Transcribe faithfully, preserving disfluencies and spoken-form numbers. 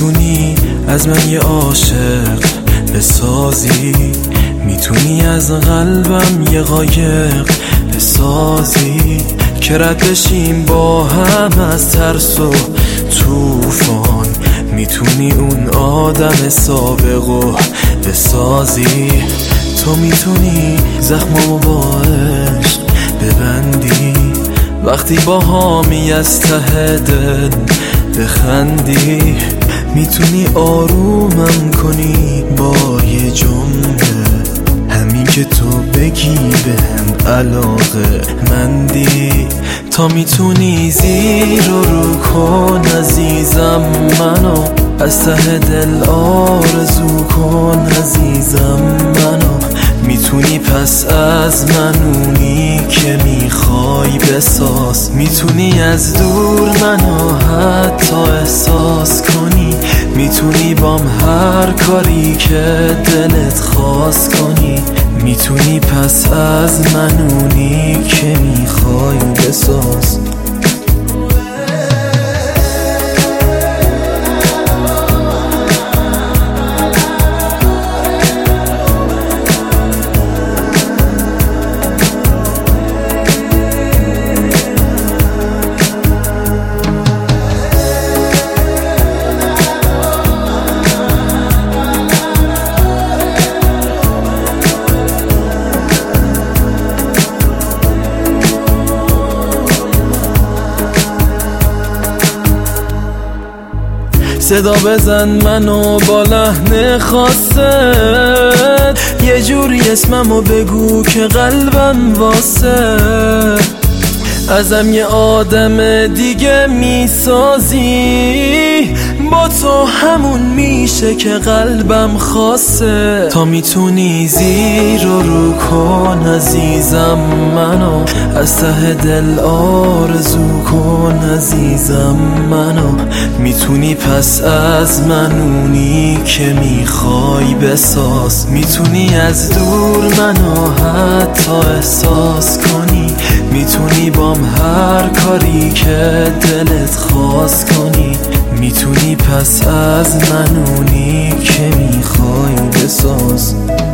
میتونی از من یه عاشق بسازی، میتونی از قلبم یه قایق بسازی که رد بشیم با هم از ترس و توفان. میتونی اون آدم سابقو بسازی، تو میتونی زخمامو با عشق ببندی، وقتی با هامی از ته دل بخندی. میتونی آرومم کنی با یه جمله، همین که تو بگی بهم علاقه مندی. تا میتونی زیر و رو کن عزیزم منو، از ته دل آرزو کن عزیزم منو. میتونی پس از من اونی که میخوای بساز، میتونی از دور منو حتی احساس کنی، میتونی بام هر کاری که دلت خواست کنی، میتونی پس از من اونی که میخوای بساز. صدا بزن منو با لحن خاصت، یه جوری اسممو بگو که قلبم واسه. ازم یه آدم دیگه میسازی، با تو همون میشه که قلبم خواسته. تا میتونی زیر و رو کن عزیزم منو، از ته دل آرزو کن عزیزم منو. میتونی پس از من اونی که میخوای بساز، میتونی از دور منو حتی احساس کنی، میتونی بام هر کاری که دلت خواست کنی، میتونی پس از من اونی که میخوای بساز.